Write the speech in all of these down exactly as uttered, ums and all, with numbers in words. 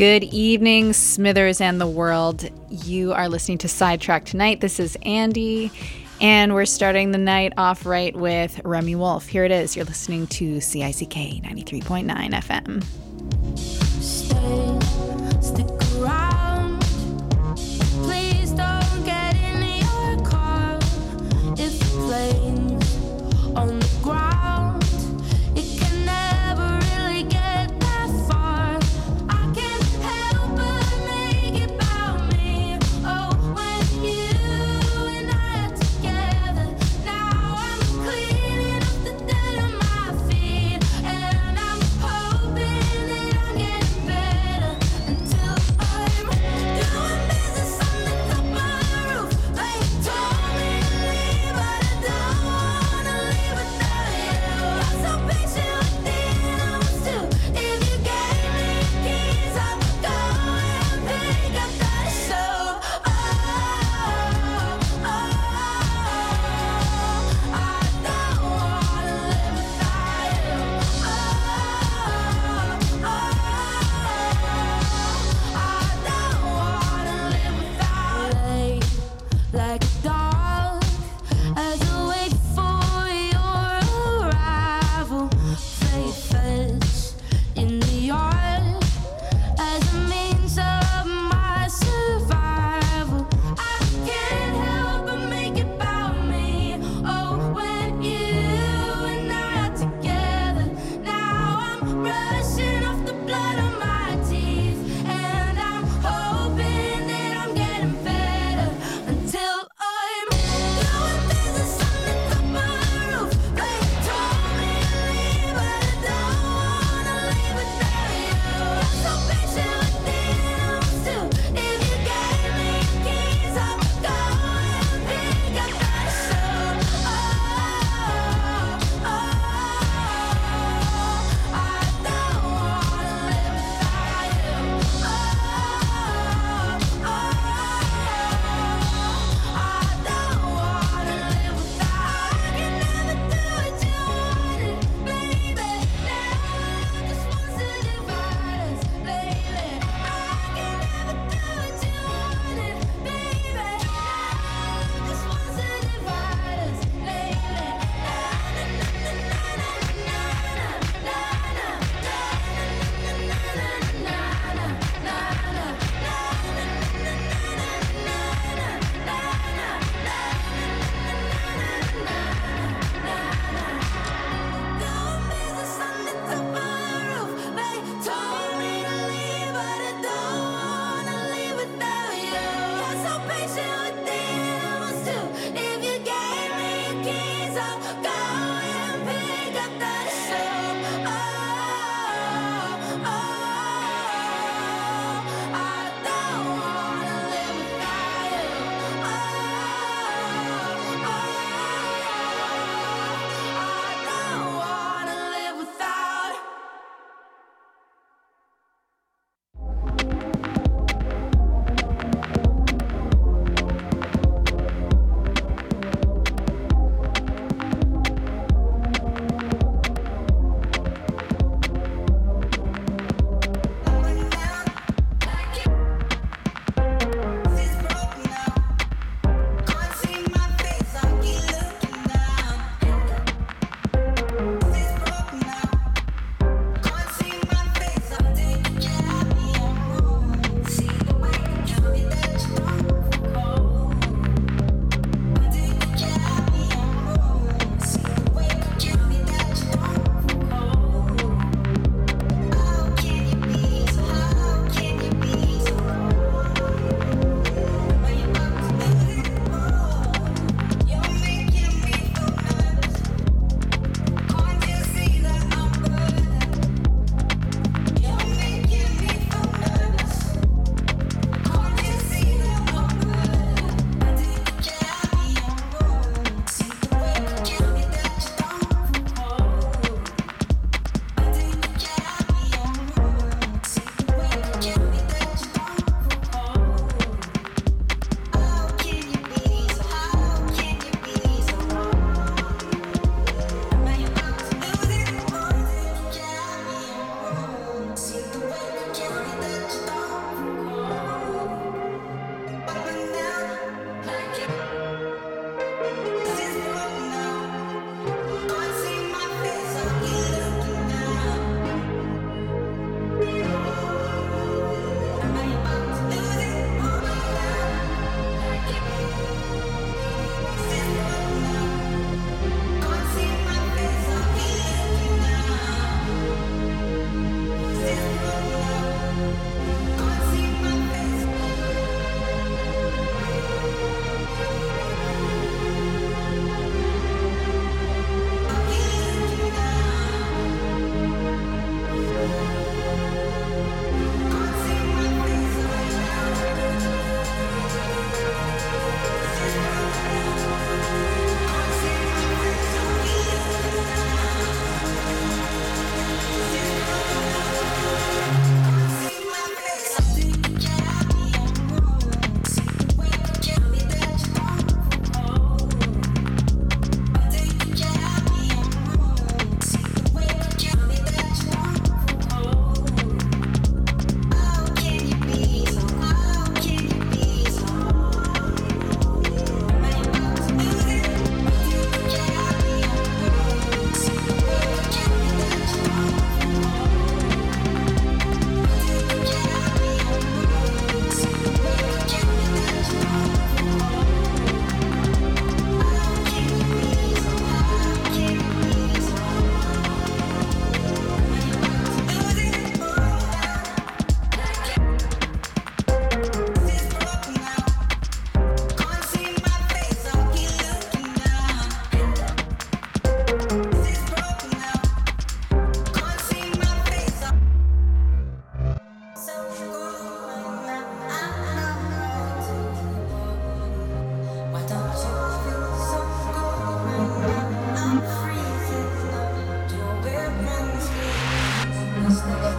Good evening, Smithers and the world. You are listening to Sidetrack tonight. This is Andy, and we're starting the night off right with Remy Wolf. Here it is. You're listening to C I C K ninety-three point nine F M. Stay, stick around. Please don't get in your car. If the plane's on the ground, it can never really get that far. I can't help but make it about me. Oh, when you and I are together, now I'm cleaning up the dirt on my feet, and I'm hoping that I'm getting better.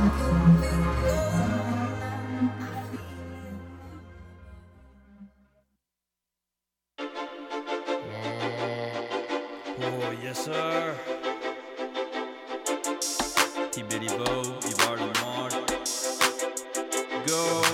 Oh, yes, sir. T-Bitty Bo, Yvar Lamar. Go.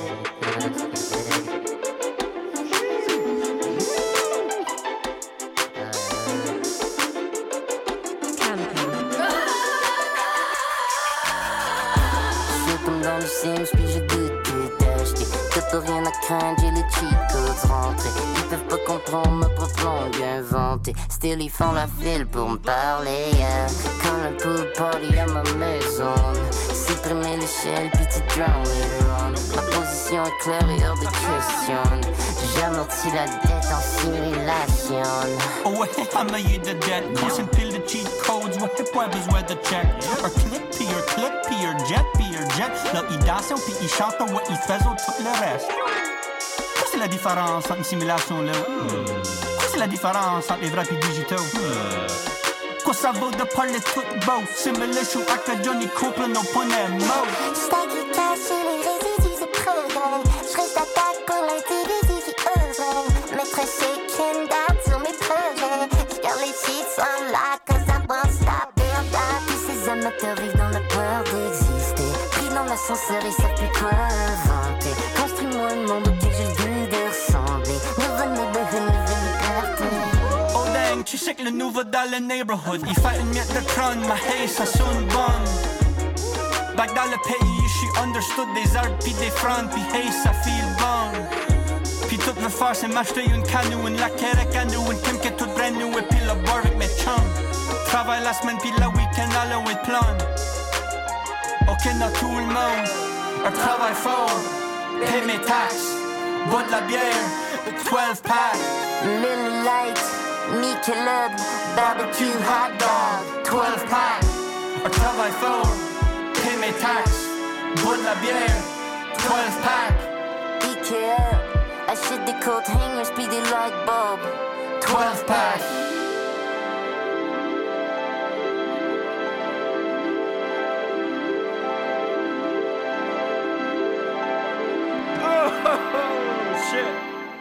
C'est comme dans le Sims, puis j'ai goûté d'acheter. T'as pas rien à craindre, j'ai les cheat codes rentrés. Ils peuvent pas comprendre ma propre langue inventée. Still ils font la file pour me parler, yeah. Quand le pool party à ma maison. Supprimer l'échelle, puis tu drown later on. Ma position est claire et hors de question. J'amortis la dette en simulation. Oh ouais, hammer you the debt. Crossing till the cheat codes. Ouais, pas besoin de check. Un clip, puis un clip, puis un jet, puis un jet. Là, ils dansent, puis ils chantent, ouais, ils font tout le reste. Quoi c'est la différence entre une simulation là? Quoi c'est la différence entre les vrais et digitaux? Quoi ça vaut de parler tout beau? Simulation avec Johnny Couple, nos points de mots. J'stack les caches et les résidus de progrès. J'reste d'attaque pour l'individu qui ose. Maîtresse et Kendall sur mes projets. J'garde les cheats en là, cause I won't stop build up. Tous ces amateurs vivent dans la peur d'exister. Pris dans l'ascenseur, ils savent plus quoi inventer. Construis-moi un monde auquel j'ai le goût de ressembler. Nouveau neighborhood, nouvelle liberté. Oh dang, tu sais que le nouveau dans le neighborhood. Il fait une miette de crâne, ma haie, ça sonne bonne. Back dans le pays, je suis understood des arbres pis des fronts, pis hey, ça feel bon. Pis tout le faire, c'est m'acheter une canoë, une laquette à canot, une Kim qui est toute brand new, et pis le bar avec mes chums. Travaille la semaine pis le week-end, à l'eau et plan. Ok, not tout le monde. Un travail fort, paie mes taxes, bois de la bière, twelve pack. Lily Light, Michelob, barbecue hot dog, twelve pack. Un travail fort, paie mes taxes, bois de la bière, twelve pack. Ikea, achète des coat hangers pis des light bulbs, twelve pack. Oh, shit.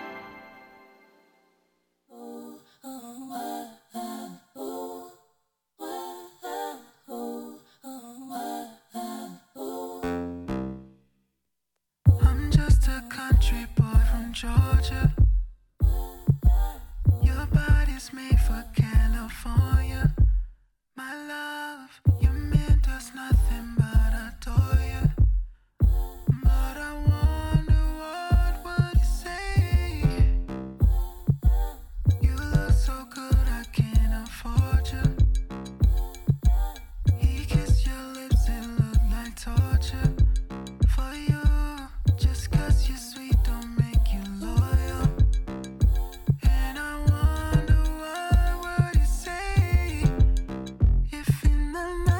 I'm just a country boy from Georgia. Your body's made for California. My love, you meant us nothing but adore you. But I wonder what would you say? You look so good, I can't afford you. He kissed your lips, it looked like torture. For you, just cause you're sweet don't make you loyal. And I wonder what would you say if in the night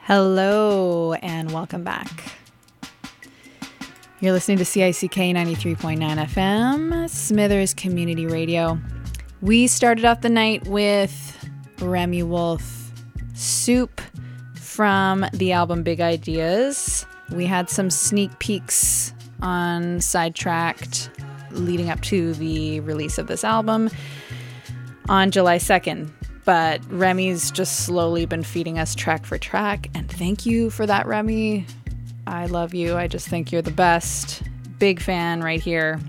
Hello and welcome back. You're listening to C I C K ninety-three point nine F M, Smithers Community Radio. We started off the night with Remi Wolf, Soup from the album Big Ideas. We had some sneak peeks on Sidetracked leading up to the release of this album on July second. But Remi's just slowly been feeding us track for track, and thank you for that, Remi. I love you. I just think you're the best. Big fan right here.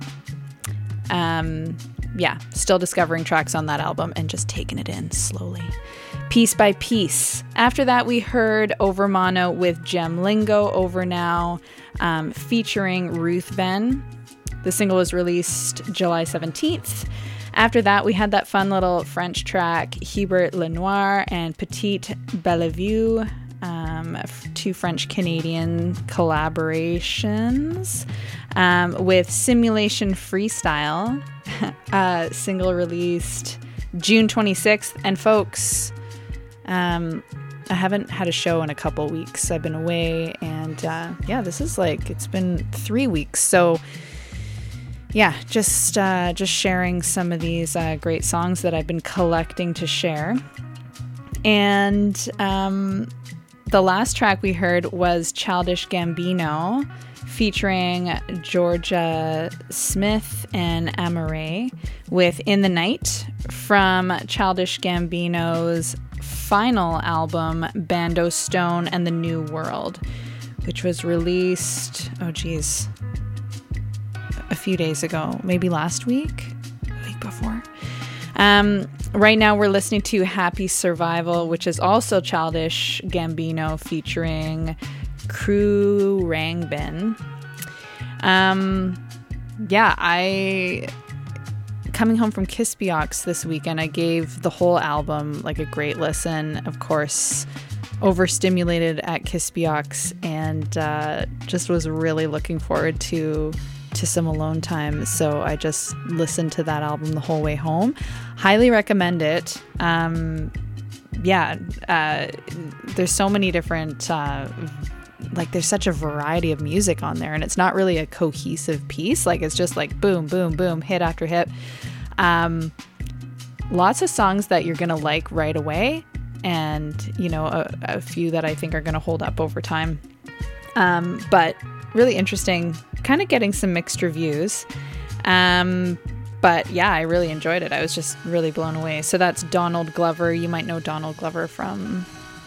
Um, yeah, still discovering tracks on that album and just taking it in slowly, piece by piece. After that, we heard Over Mono with Gem Lingo, Over Now, um, featuring Ruth Ben. The single was released July seventeenth. After that, we had that fun little French track, Hubert Lenoir and Petite Bellevue, um, two French-Canadian collaborations, um, with Simulation Freestyle, uh, single released June twenty-sixth. And folks, um, I haven't had a show in a couple weeks. I've been away, and uh, yeah, this is like, it's been three weeks. So yeah, just uh, just sharing some of these uh, great songs that I've been collecting to share. And um, the last track we heard was Childish Gambino featuring Georgia Smith and Amaray with In the Night from Childish Gambino's final album, Bando Stone and the New World, which was released, oh geez, a few days ago, maybe last week, a week before. Um, right now we're listening to Happy Survival, which is also Childish Gambino featuring Crew Rangbin. Um, yeah, I, coming home from Kispiox this weekend, I gave the whole album like a great listen. Of course, overstimulated at Kispiox, and uh, just was really looking forward to to some alone time, so I just listened to that album the whole way home. Highly recommend it. Um, yeah, uh, there's so many different, uh, like there's such a variety of music on there, and it's not really a cohesive piece. Like it's just like boom, boom, boom, hit after hit. Um, lots of songs that you're gonna like right away, and you know, a, a few that I think are gonna hold up over time. Um, but really interesting, kind of getting some mixed reviews. Um, but yeah, I really enjoyed it. I was just really blown away. So that's Donald Glover. You might know Donald Glover from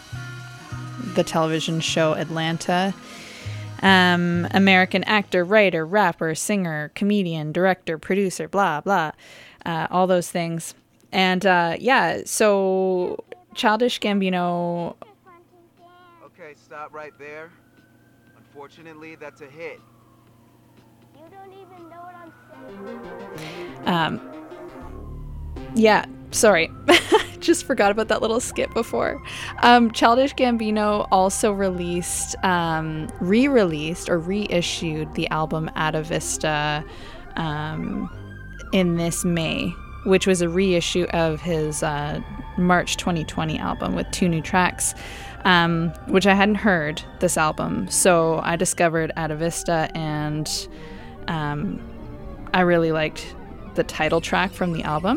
the television show Atlanta. Um, American actor, writer, rapper, singer, comedian, director, producer, blah, blah, uh, all those things. And uh, yeah, so Childish Gambino. Okay, stop right there. Unfortunately, that's a hit. You don't even know what I'm saying. Um, yeah, sorry. Just forgot about that little skip before. Um, Childish Gambino also released, um, re-released or reissued the album Atavista um, in this May, which was a reissue of his uh, March twenty twenty album with two new tracks. Um, which I hadn't heard this album, so I discovered Atavista, and um, I really liked the title track from the album.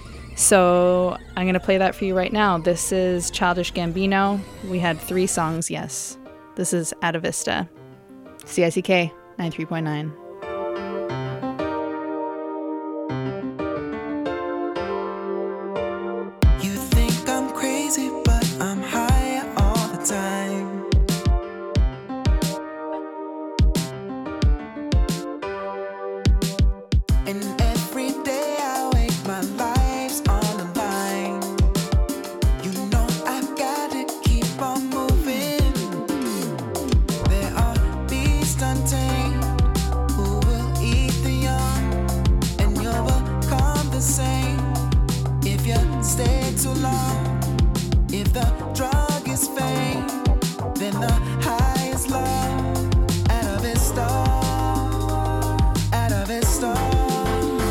So I'm going to play that for you right now. This is Childish Gambino. We had three songs, yes. This is Atavista. C I C K ninety-three point nine. You think I'm crazy, but I'm high all the time. And every day I wake, my life's on the line. You know I've got to keep on moving. There are beasts untamed who will eat the young, and you'll become the same if you stay too long. If the drug is fame, then the high is love. Atavista, Atavista.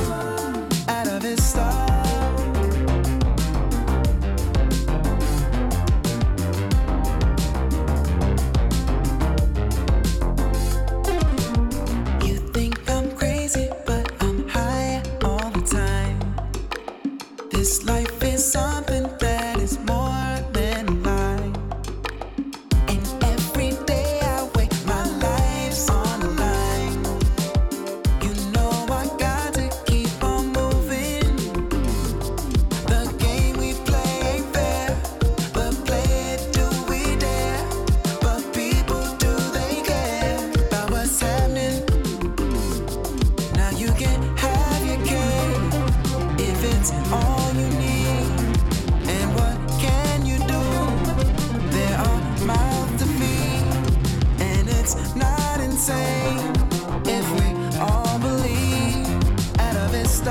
insane if we all believe Ada Vista,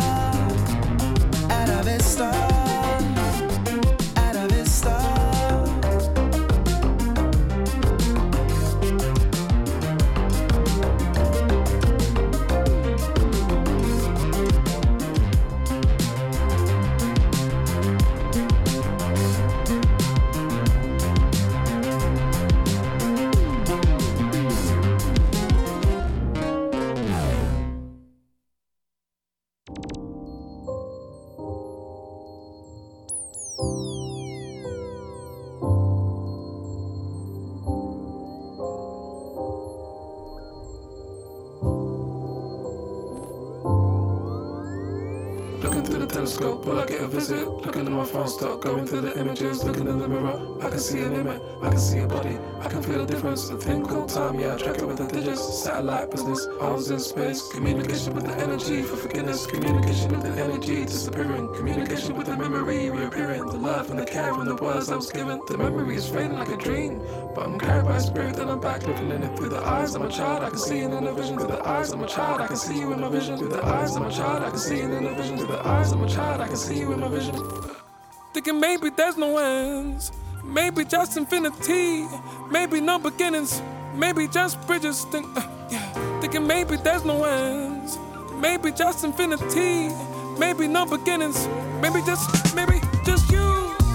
Ada Vista, Ada Vista. Telescope, will I get a visit? Looking at my phone, start going through the images. Looking in the mirror, I can see an image, I can see a body, I can feel the difference. A thing called time, yeah, I track it with the digits. Satellite business, I was in space. Communication with the energy for forgiveness. Communication with the energy disappearing. Communication with the memory reappearing. The love and the care from the words I was given. The memory is fading like a dream, but I'm carried by spirit and I'm back looking in it through the eyes of my child. I can see it in the vision through the eyes of my child. I can see you in my vision through the eyes of my child. I can see it in the vision through the eyes of my child. I can see you in my vision. Thinking maybe there's no ends, maybe just infinity, maybe no beginnings, maybe just bridges. Think, uh, yeah. Thinking maybe there's no ends, maybe just infinity, maybe no beginnings, maybe just, maybe just you.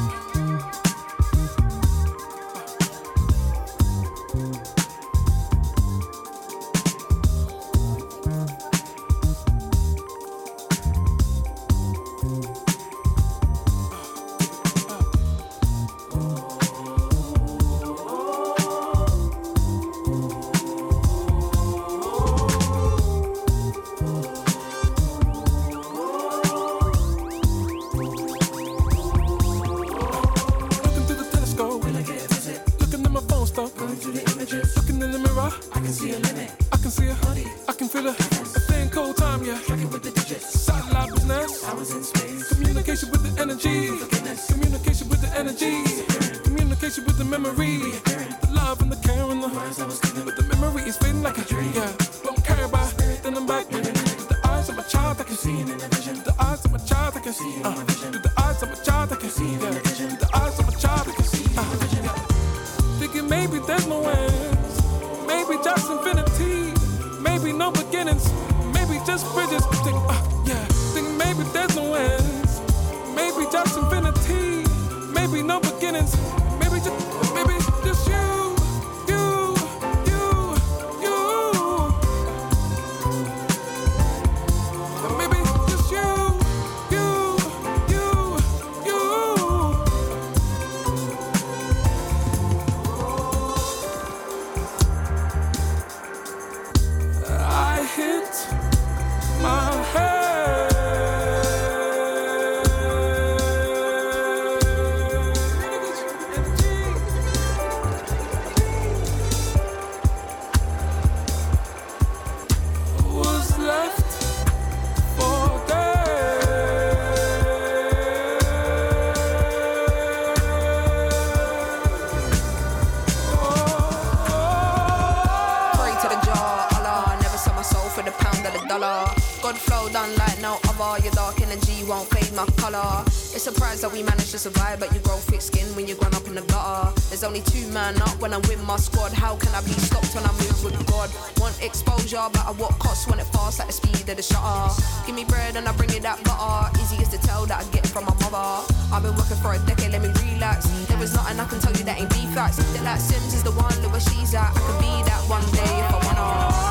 That we managed to survive, but you grow thick skin when you grown up in the gutter. There's only two man up when I'm with my squad. How can I be stopped when I move with God? Want exposure, but at what cost? Want it fast like the speed of the shutter. Give me bread and I bring it that butter. Easy as to tell that I get from my mother. I've been working for a decade, let me relax. There is nothing I can tell you that ain't be facts. That like Sims is the one, look where she's at. I could be that one day if I wanna.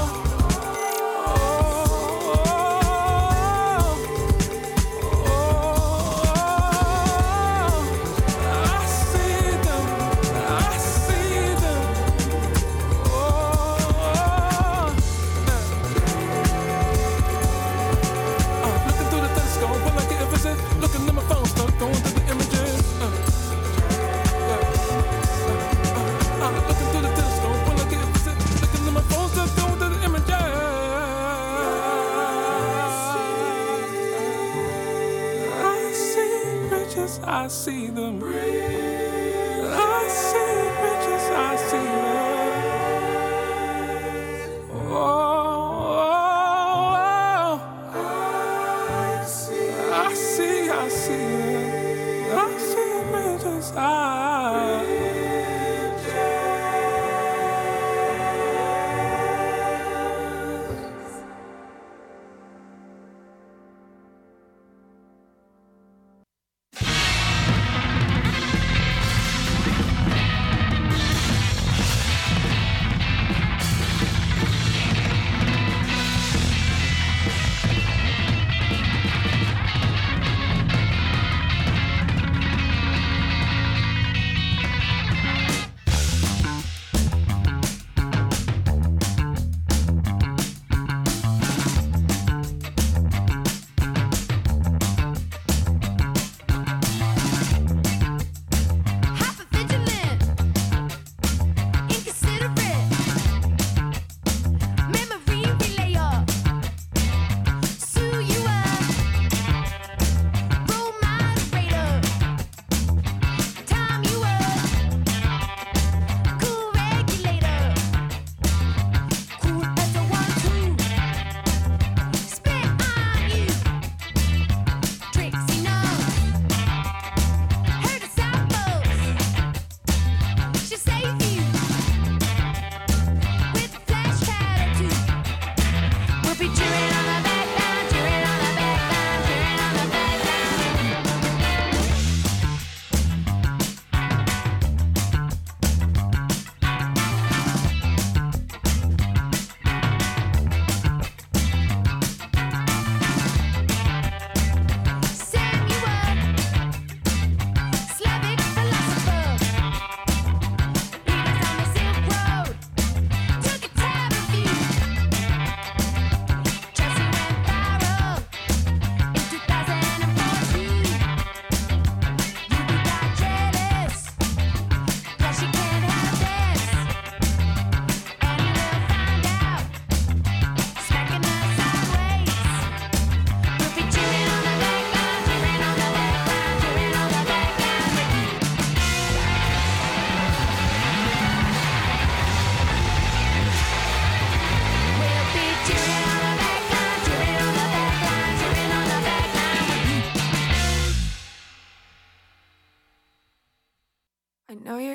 I see them. I see riches, I see them.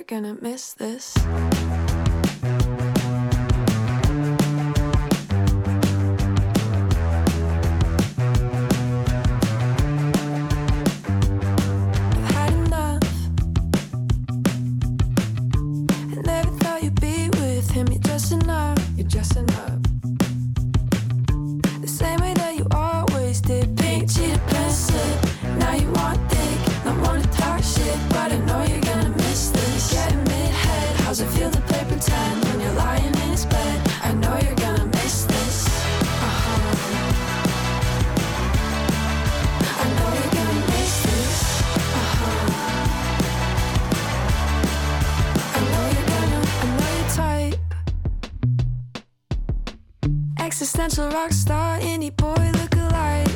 gonna miss this. I've had enough. I never thought you'd be with him. You're dressing up, you're dressing up the same way that you always did. Pink cheetah print slip. Now you want dick, not want to talk shit, but I know you're gonna miss this. You're getting mid-head. How's it feel to play pretend when you're lying in his bed? I know you're gonna miss this. Uh-huh. I know you're gonna miss this. Uh-huh. I know you're gonna, I know your type. Existential rock star, indie boy look-alike.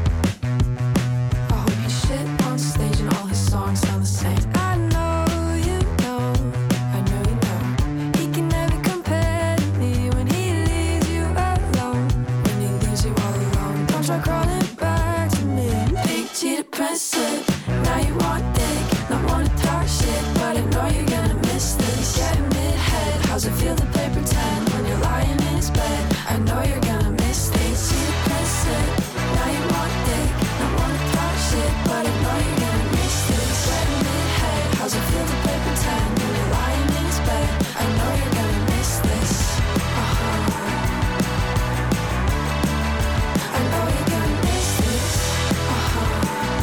I hope you shit on stage and all his songs sound the same. I know you know, I know you know. He can never compare to me when he leaves you alone. When he leaves you all alone, don't try crawling back to me. Pink cheetah print slip. Now you want dick, not want to talk shit, but I know you're gonna miss this. Getting mid-head. How's it feel to play pretend when you're lying in his bed? I know you're gonna miss this. Cheetah print slip. Now you want dick, not want to talk shit, but I know you're gonna miss this. Getting mid-head. How's it feel to play pretend when you're lying in his bed? I know you're gonna miss this. Uh-huh. I know you're gonna miss this. Uh-huh.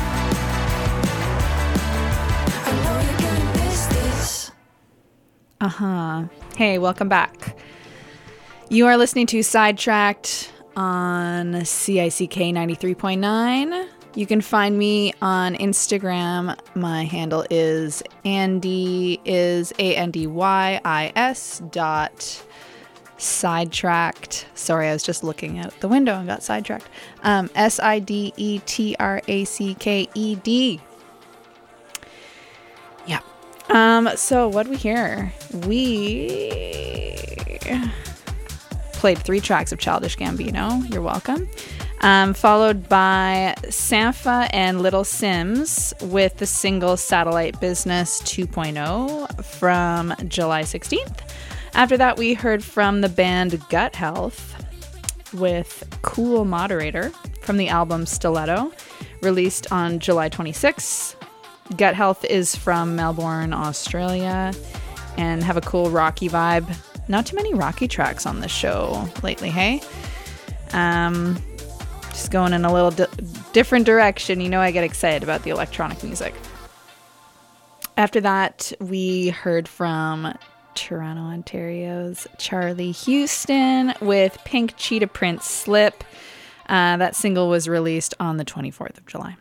I know you're gonna miss this. Uh-huh. Hey, welcome back. You are listening to Sidetracked on C I C K ninety-three point nine. You can find me on Instagram. My handle is Andy is A N D Y I S dot sidetracked. Sorry, I was just looking out the window and got sidetracked. Um, S I D E T R A C K E D. Yeah. Um, so what do we hear? We played three tracks of Childish Gambino. You're welcome. Um, followed by Sampha and Little Sims with the single Satellite Business two point oh from July sixteenth. After that, we heard from the band Gut Health with Cool Moderator from the album Stiletto, released on July twenty-sixth. Gut Health is from Melbourne, Australia, and have a cool rocky vibe. Not too many rocky tracks on this show lately, hey? Um, just going in a little di- different direction. You know I get excited about the electronic music. After that, we heard from Toronto, Ontario's Charlie Houston with Pink Cheetah Print Slip. Uh, that single was released on the twenty-fourth of July.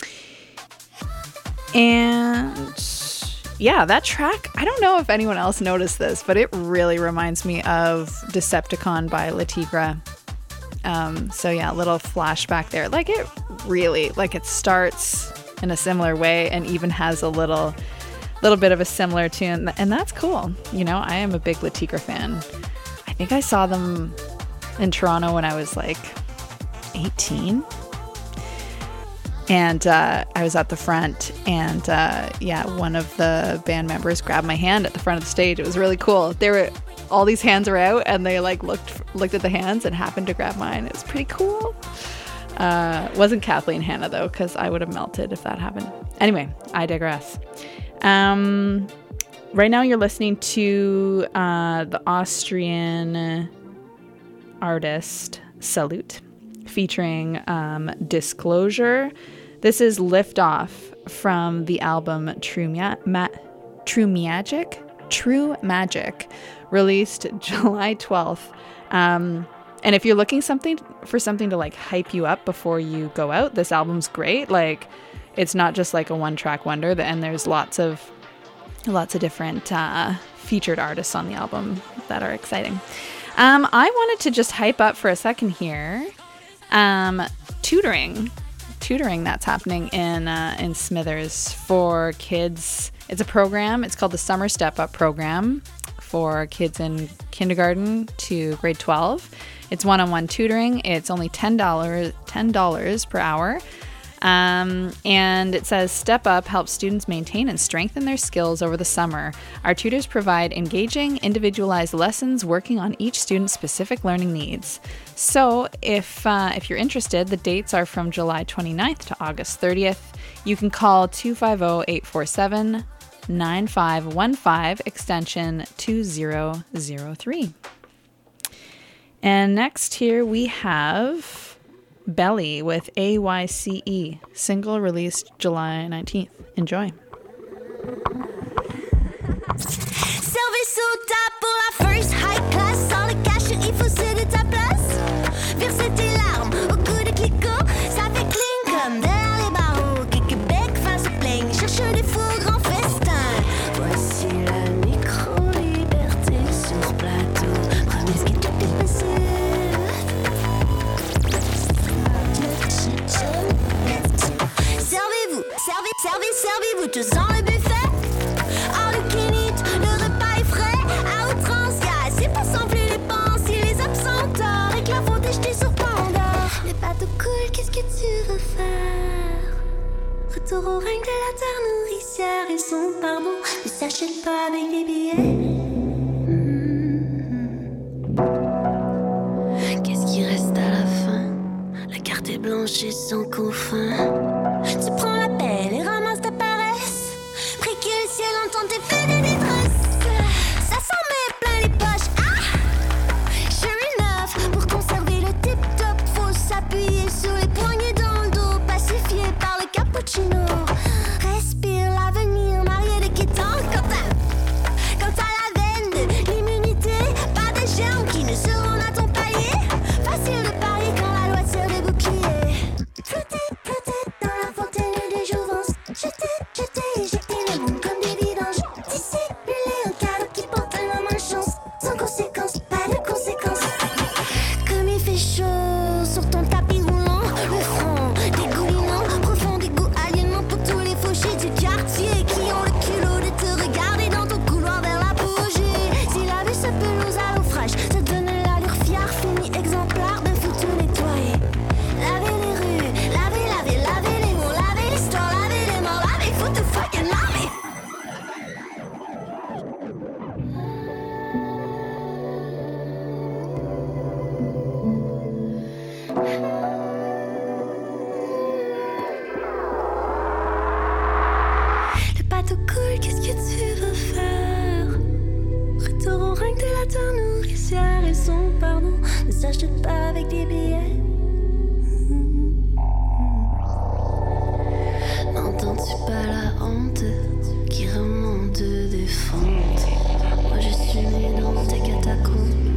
And yeah, that track, I don't know if anyone else noticed this, but it really reminds me of Decepticon by Le Tigre. Um, so yeah, a little flashback there. Like it really, like it starts in a similar way and even has a little, little bit of a similar tune. And that's cool. You know, I am a big Le Tigre fan. I think I saw them in Toronto when I was like eighteen. And uh, I was at the front, and uh, yeah, one of the band members grabbed my hand at the front of the stage. It was really cool. They were, all these hands were out, and they like looked looked at the hands and happened to grab mine. It was pretty cool. Uh, wasn't Kathleen Hanna though, because I would have melted if that happened. Anyway, I digress. Um, right now, you're listening to uh, the Austrian artist Salute, featuring um, Disclosure. This is Lift Off from the album True, Ma- Ma- True Magic? True Magic, released July twelfth. Um, and if you're looking something for something to like hype you up before you go out, this album's great. Like, it's not just like a one-track wonder, and there's lots of lots of different uh, featured artists on the album that are exciting. Um, I wanted to just hype up for a second here. Um, tutoring, tutoring that's happening in uh, in Smithers for kids. It's a program. It's called the Summer Step Up Program for kids in kindergarten to grade twelve. It's one-on-one tutoring. It's only ten dollars ten dollars per hour. Um, and it says, Step Up helps students maintain and strengthen their skills over the summer. Our tutors provide engaging, individualized lessons working on each student's specific learning needs. So if uh, if you're interested, the dates are from July twenty-ninth to August thirtieth. You can call two five zero, eight four seven, nine five one five, extension two zero zero three. And next here we have Belly with A Y C E, single released July nineteenth. Enjoy. Servez soda pour la first high class. Sans le cash, il faut céder ta place. Verser tes larmes au coup de clico. Ça fait cling comme derrière les barreaux. Que Québec fasse plaigne. Cherche des faux grands festins. Voici la micro-liberté sur plateau. Premier ce qui te fait passer. Servez-vous, servez, servez, servez-vous tous dans le buffet. All you can eat, le repas est frais. À outrance, y'a assez pour sans plus dépenses. Si les absents tort et que la faute est jetée sur Pandore. Le bateau coule, qu'est-ce que tu veux faire? Retour au règne de la terre nourricière. Et son pardon ne s'achète pas avec des billets. Mmh. Qu'est-ce qui reste à la fin? La carte est blanche et sans confin. Tu prends la pelle et ramasses ta paresse. Prie que le ciel entende tes faits de détresse. Ça s'en met plein les poches. Ah! Sure enough, pour conserver le tip-top, faut s'appuyer sur les poignets dans le dos, pacifié par le cappuccino. Respire l'avenir, marié de quêtant. Quand t'as, quand t'as la veine de l'immunité, pas des germes qui ne seront à ton palier. Facile de parier quand la loi tire des boucliers. Peut-être, peut-être dans la fontaine des jouvences. Jeter, jeter, jeter le monde comme des vidanges. Dissimuler un cadeau qui porte un homme en chance. Sans conséquence, pas de conséquences. Comme il fait chaud sur ton tapis roulant, le front dégoulinant, profond dégoût aliénant pour tous les fauchés du quartier qui ont le culot de te regarder dans ton couloir vers l'apogée. Si la vue se pelouse à l'eau fraîche, ça donne l'allure fière, fini exemplaire d'un futur nettoyé. Laver les rues, laver, laver, laver les mots, laver l'histoire, laver les morts, laver, faut te fucking laver. Le bateau coule, qu'est-ce que tu veux faire? Retour au règne de la terre nourricière. Et son pardon ne s'achète pas avec des billets. N'entends-tu pas la honte qui remonte des fentes? Moi je suis né dans tes catacombes.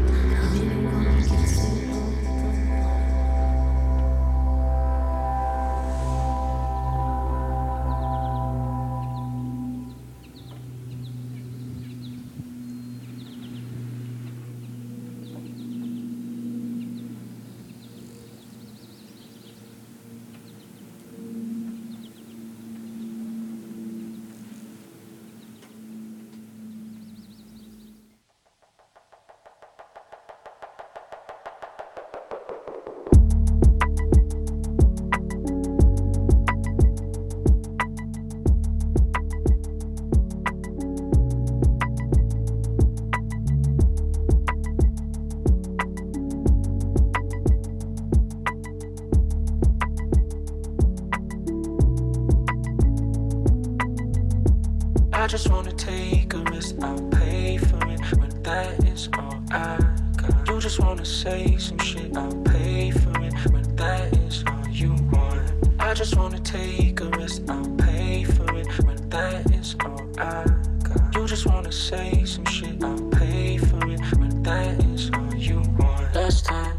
I just wanna take a risk, I'll pay for it when that is all I got. You just wanna say some shit, I'll pay for it when that is all you want. I just wanna take a risk, I'll pay for it when that is all I got. You just wanna say some shit, I'll pay for it when that is all you want. Last time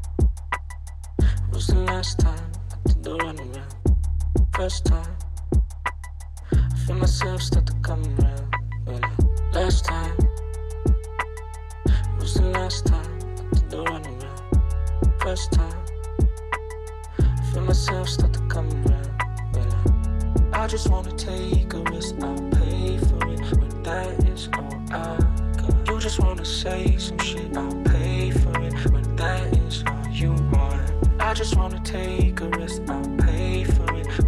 was the last time I did the run around. First time I feel myself start to come around. Well, last time was the last time I did the run around. First time I feel myself start to come around. Well, I just wanna take a risk, I'll pay for it when that is all I got. You just wanna say some shit, I'll pay for it when that is all you want. I just wanna take a risk, I'll pay for it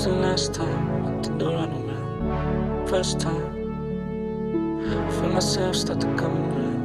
wasn't last time. What to do right now? First time. I feel myself start to come around.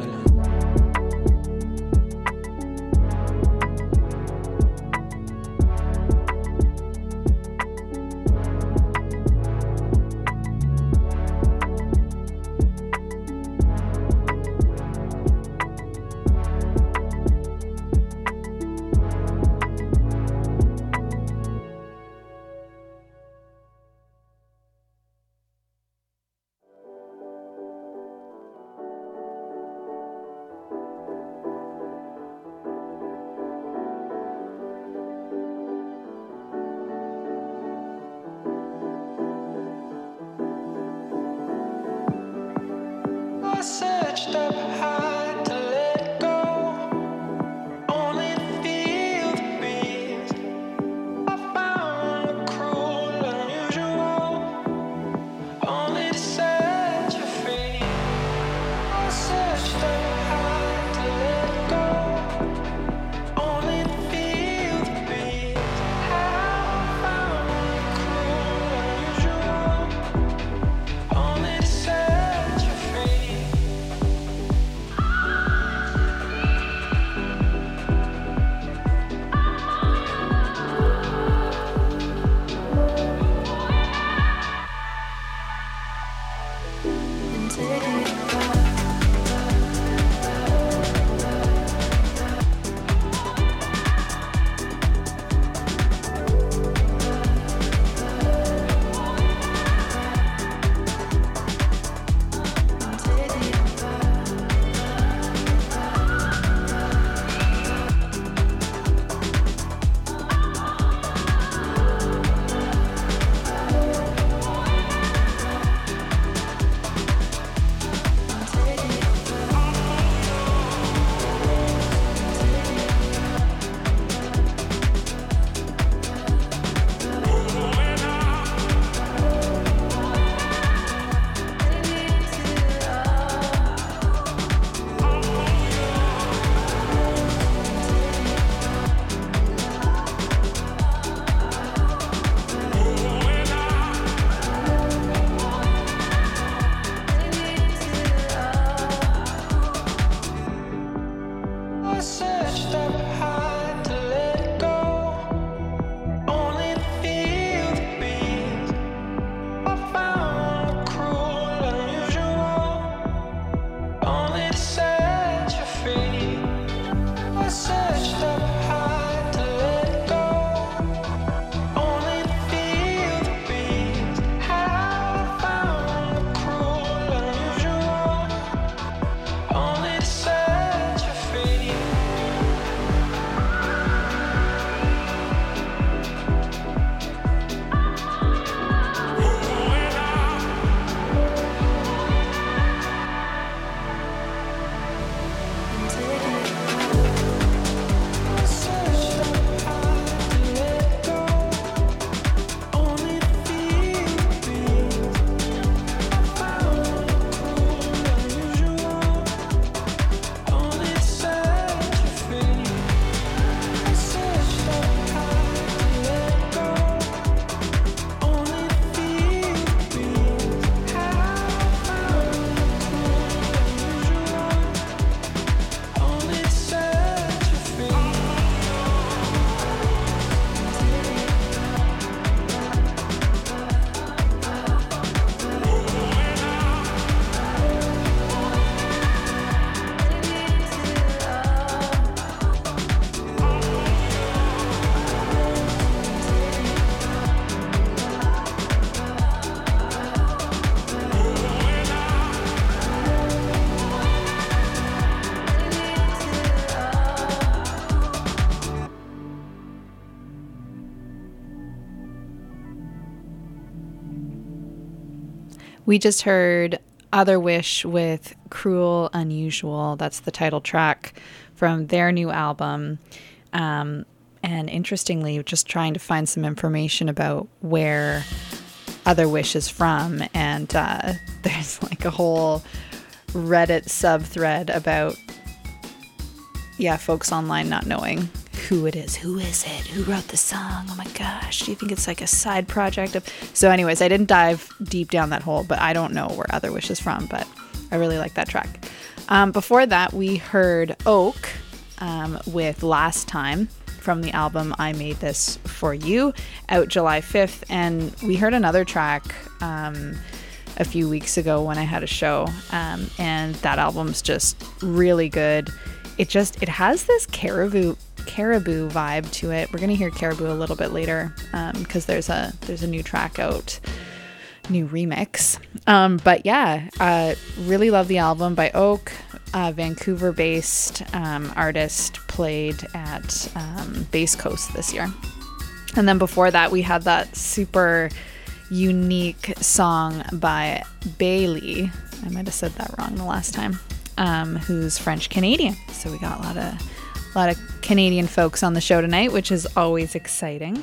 I searched up high to let go, only to feel the breeze. I found the cruel, unusual, only to set you free. I searched up high to let go, only to feel the breeze. I found the cruel, unusual, only to set you free. I searched up high to let go, only to feel the breeze. I found the cruel, unusual, only to set you free. I searched up high to let go, only to feel the breeze. I found the cruel, unusual, only to set you free. I searched up high to let go, only to feel the breeze. I found the cruel, unusual, only to set you free. I searched up high to let go, only to feel the breeze. I found the cruel, unusual, only to set you free. We just heard Other Wish with Cruel Unusual. That's the title track from their new album. Um, and interestingly, just trying to find some information about where Other Wish is from. And uh, there's like a whole Reddit sub-thread about, yeah, folks online not knowing who it is. Who is it? Who wrote the song? Oh my gosh. Do you think it's like a side project of... So anyways, I didn't dive deep down that hole, but I don't know where Other Wish is from, but I really like that track. Um, before that, we heard Oak um, with Last Time from the album I Made This For You, out July fifth. And we heard another track um, a few weeks ago when I had a show, um, and that album's just really good. It just, it has this Caribou Caribou vibe to it. We're gonna hear Caribou a little bit later because um, there's a there's a new track out, new remix. Um, but yeah, uh, really love the album by Oak, uh, Vancouver-based um, artist, played at um, Bass Coast this year. And then before that, we had that super unique song by Bailey. I might have said that wrong the last time. Um, who's French Canadian. So we got a lot of a lot of Canadian folks on the show tonight, which is always exciting.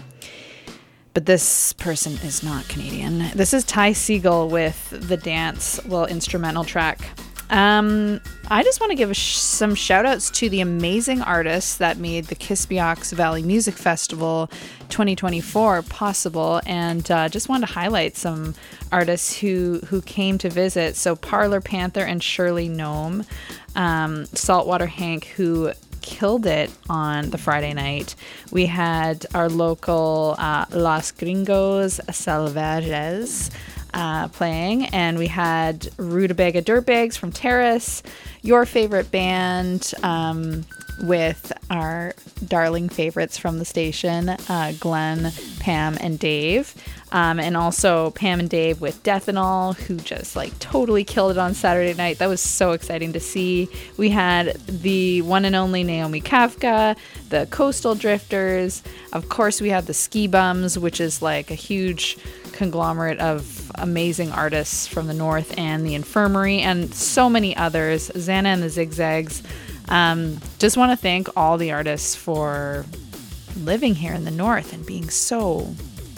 But this person is not Canadian. This is Ty Segall with the Dance, little instrumental track. Um, I just want to give a sh- some shout outs to the amazing artists that made the Kispiox Valley Music Festival twenty twenty-four possible, and uh, just wanted to highlight some artists who who came to visit. So Parlor Panther and Shirley Gnome, um, Saltwater Hank, who killed it on the Friday night. We had our local uh, Los Gringos Salvajes Uh, playing, and we had Rutabaga Dirtbags from Terrace, your favorite band, um, with our darling favorites from the station, uh, Glenn, Pam, and Dave, um, and also Pam and Dave with Deathanol, who just like totally killed it on Saturday night. That was so exciting to see. We had the one and only Naomi Kafka, the Coastal Drifters, of course we had the Ski Bums, which is like a huge conglomerate of amazing artists from the north, and the Infirmary, and so many others, Xana and the Zigzags. Um, just want to thank all the artists for living here in the north and being so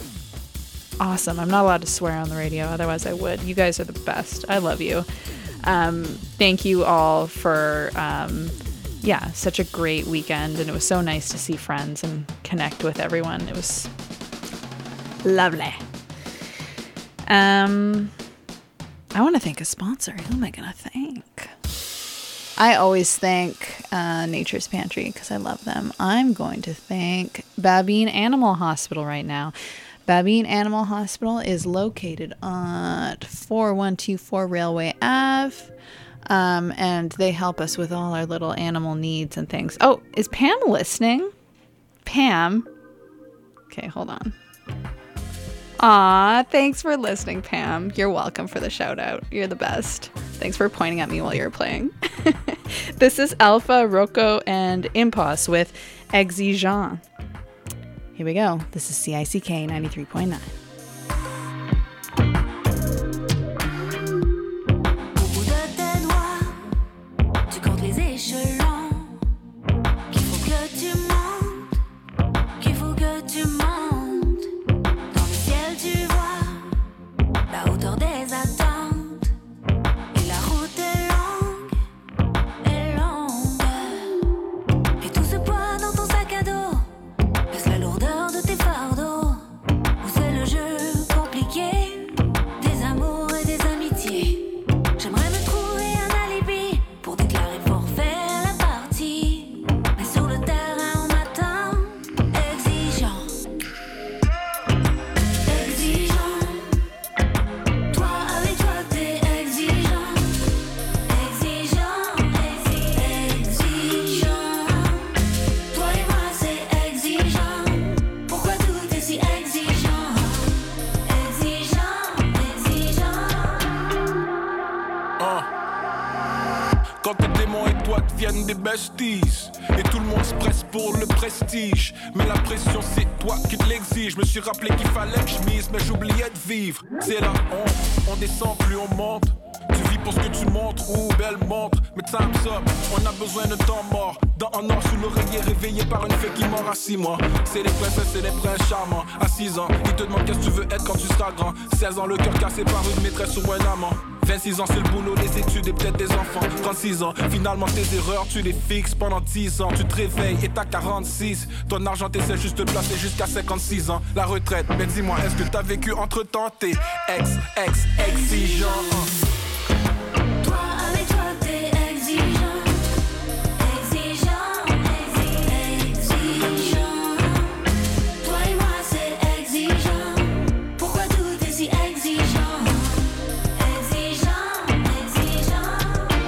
awesome. I'm not allowed to swear on the radio, otherwise I would. You guys are the best. I love you. Um, thank you all for um, yeah, such a great weekend, and it was so nice to see friends and connect with everyone. It was lovely. Um, I want to thank a sponsor. Who am I going to thank? I always thank uh, Nature's Pantry because I love them. I'm going to thank Babine Animal Hospital right now. Babine Animal Hospital is located at four one two four Railway Avenue, um, and they help us with all our little animal needs and things. Oh, is Pam listening? Pam? Okay, hold on. Aw, thanks for listening, Pam. You're welcome for the shout out. You're the best. Thanks for pointing at me while you're playing. This is Alpha, Rocco, and Impost with Exigeant. Here we go. This is C I C K ninety-three point nine. Des besties et tout le monde se presse pour le prestige, mais la pression c'est toi qui te l'exige. Je me suis rappelé qu'il fallait que je mise, mais j'oubliais de vivre. C'est la honte, on descend plus on monte. Tu vis pour ce que tu montres ou belle montre, mais time's up, on a besoin de temps mort. Dans un or sous l'oreiller réveillé par une fée qui mord à six mois. C'est les princesses et les princes charmants. À six ans, ils te demandent qu'est-ce que tu veux être quand tu seras grand. Seize ans, le cœur cassé par une maîtresse ou un amant. vingt-six ans c'est le boulot, les études et peut-être des enfants. Trente-six ans, finalement tes erreurs tu les fixes pendant dix ans. Tu te réveilles et t'as quarante-six. Ton argent t'essaies juste de placer jusqu'à cinquante-six ans. La retraite, mais dis-moi, est-ce que t'as vécu entre temps? T'es ex, ex, exigeant. Toi avec toi t'es exigeant, exigeant, exi- exigeant. Toi et moi c'est exigeant. Pourquoi tout est si exigeant? Exigeant, exigeant,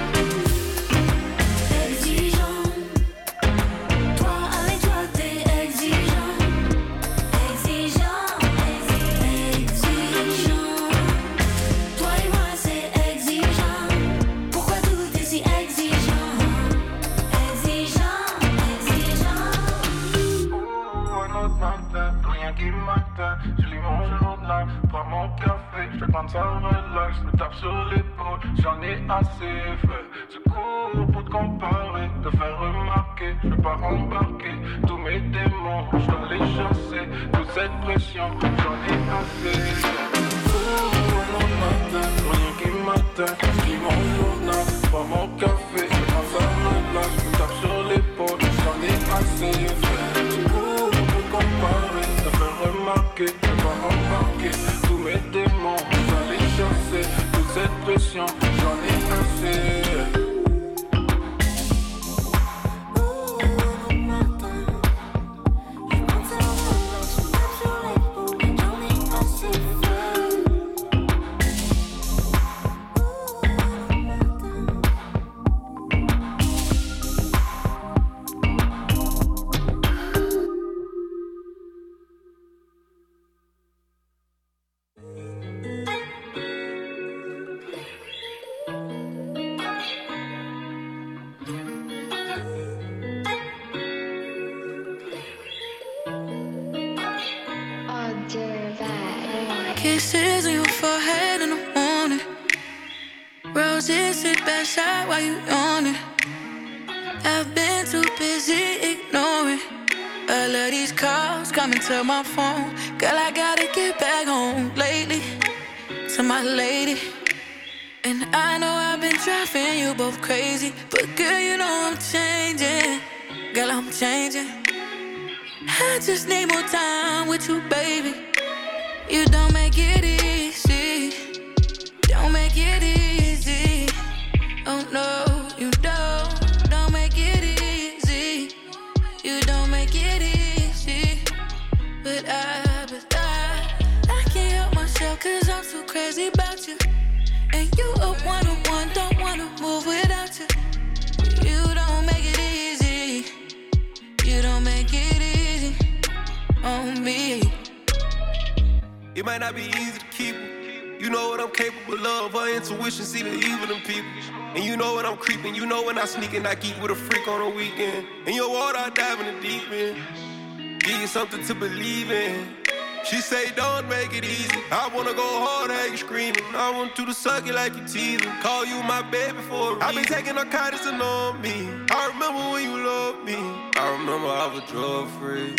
exigeant. Toi avec toi t'es exigeant, exigeant, exi- exigeant. Toi et moi c'est exigeant. Pourquoi tout est si exigeant? Exigeant, exigeant. Un autre matin, rien qui m'atteint. Je lis mon journal, prends mon café. Je prends ça relax, me tape sur l'épaule. J'en ai assez fait. C'est court pour te comparer, te faire remarquer. Je veux pas embarquer tous mes démons. Je dois les chasser, toute cette pression. J'en ai assez fait. Un autre matin, rien qui m'atteint. Je lis mon journal, prends mon café. Je prends ça relax, me tape sur l'épaule. J'en ai assez fait. C'est court pour comparer, te faire remarquer. Je veux pas embarquer tous mes démons. Je dois les chasser, toute cette pression. J'en ai assez. Kisses on your forehead in the morning. Roses sit bedside while you yawning. I've been too busy ignoring all of these calls coming to my phone. Girl, I gotta get back home lately to my lady. And I know I've been driving you both crazy, but girl, you know I'm changing. Girl, I'm changing. I just need more time with you, baby. You don't make it easy. Don't make it easy. Oh no, you don't. Don't make it easy. You don't make it easy. But I, but I, I can't help myself, cause I'm so crazy about you. And you a one on one, don't wanna move without you. You don't make it easy. You don't make it easy on me. It might not be easy to keep her. You know what I'm capable of. Her intuition see the evil in people. And you know when I'm creeping. You know when I sneak and I geek with a freak on a weekend. In your water I dive in the deep end. Give you something to believe in. She say don't make it easy. I wanna go hard, I ain't screaming. I want you to suck it like you teasing. Call you my baby for a reason. I been taking narcotics to know me. I remember when you loved me. I remember I was drug free.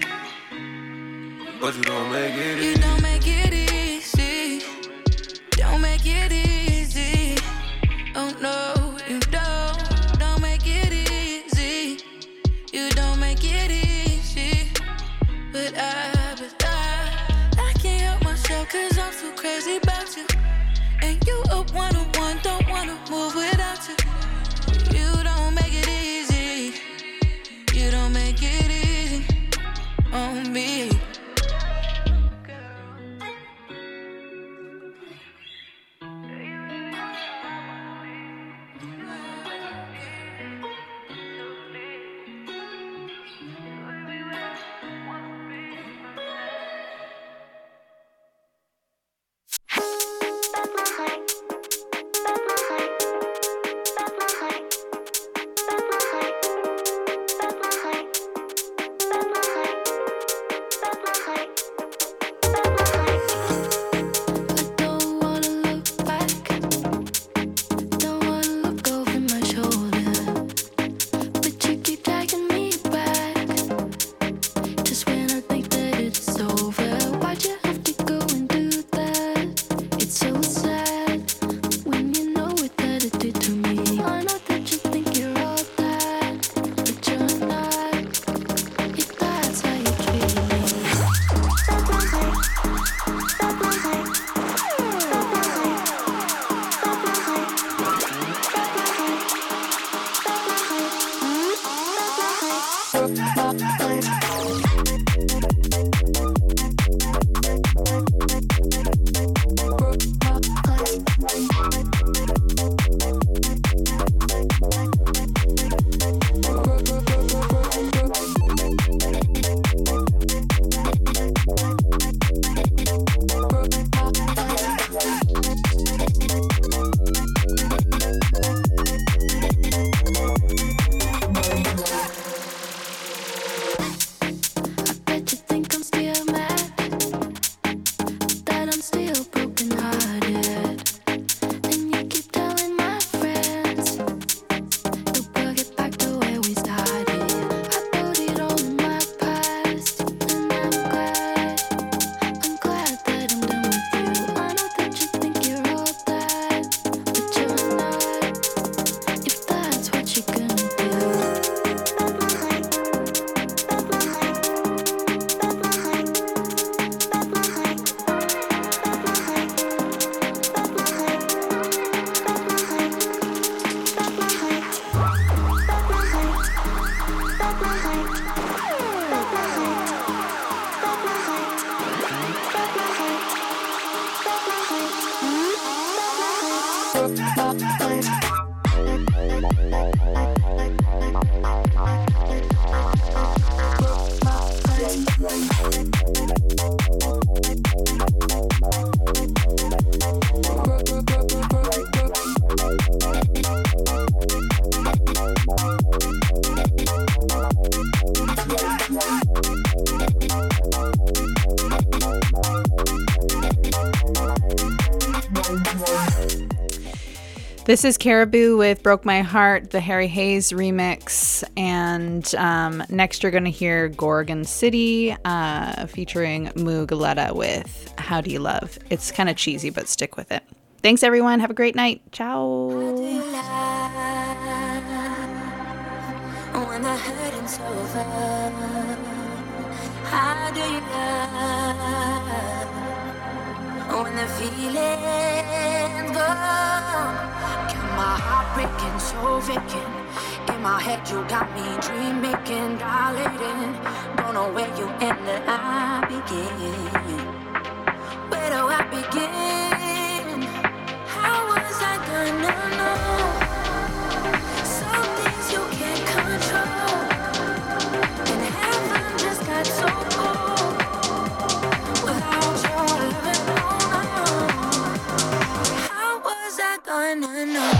But you don't make it easy. You don't make it easy. Don't make it easy. Oh no, you don't. Don't make it easy. You don't make it easy. But I, but I, I can't help myself, cause I'm so crazy about you. And you a one on one, don't wanna move without you. You don't make it easy. You don't make it easy on me. This is Caribou with Broke My Heart, the Harry Hayes remix. And um, next you're going to hear Gorgon City uh, featuring Moo Galetta with How Do You Love? It's kind of cheesy, but stick with it. Thanks, everyone. Have a great night. Ciao. When the hurting's over, how do you love? When the feeling's gone, got my heart breaking, so vacant. In my head, you got me dream making, dilating. Don't know where you end and I begin. Where do I begin? How was I gonna know? Some things you can't control, and heaven just got so cold without your loving. How was I gonna know?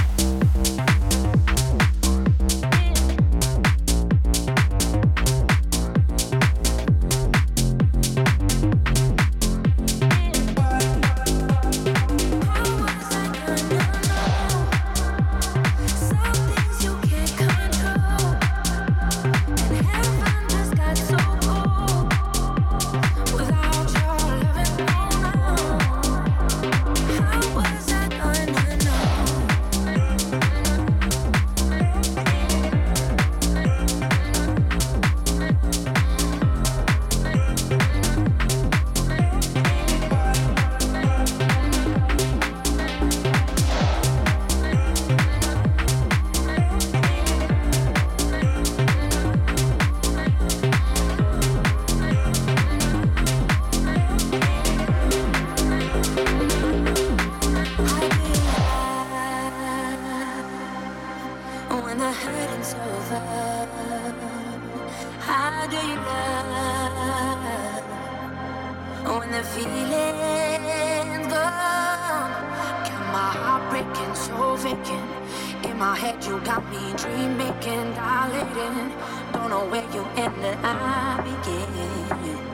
When the feeling's gone, got my heart breaking, so vacant. In my head, you got me dream making, dilating. Don't know where you end and I begin.